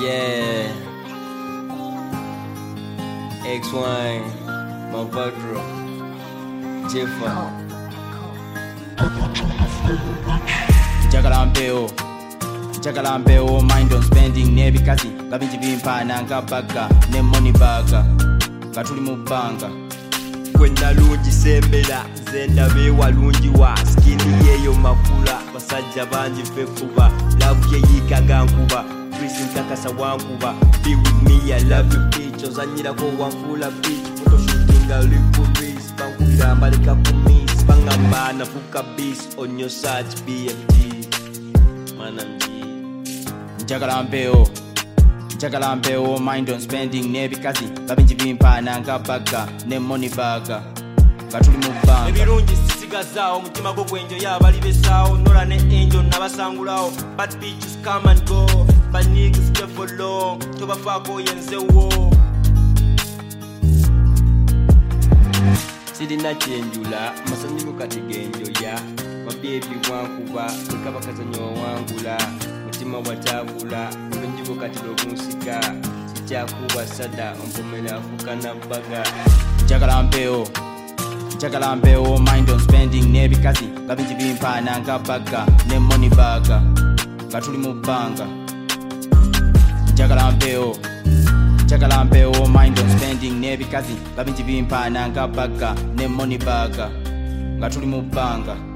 Yeah. X1, Mavadro, Jeffa. Njagala mpewo mind on spending nebikazi ngabinji bimpana ngabaga ne money baga ngatuli mu banga kwenda lungi sembera zenda be walungi wa skini yeyo makula basajja banji fefuba love ye yikaga nkuba prison kakasa wankuba be with me I love you bitch ozanyira ko wanfula bitch photo shooting a little breeze bankubira mbalika kumis bangamba na fuka beast on your search BFG manamji njagala mpewo mind on spending nebikazi ngabinji bimpana ngabaga ne money baga ngatuli mu banga ebirungi sisigazawo mutima gwo gwenjo yabali besawo nola ne angel nabasangulawo bad bitches come and go but niggas stay for long tobafako yenzewo sirina kyenjula masanyigo kati genjoya mabyebi wankuba wekabakazanyo wangula mutima watagula enjigo kati lokunsika sikyakuba sada ompomera afukana baga njagala mpewo mind on spending nebikazi ngabinji bimpana ngabaga ne money baga ngatuli mu banga njagala mpewo mind on spending nebikazi ngabinji bimpana ngabaga ne money baga ngatuli mu banga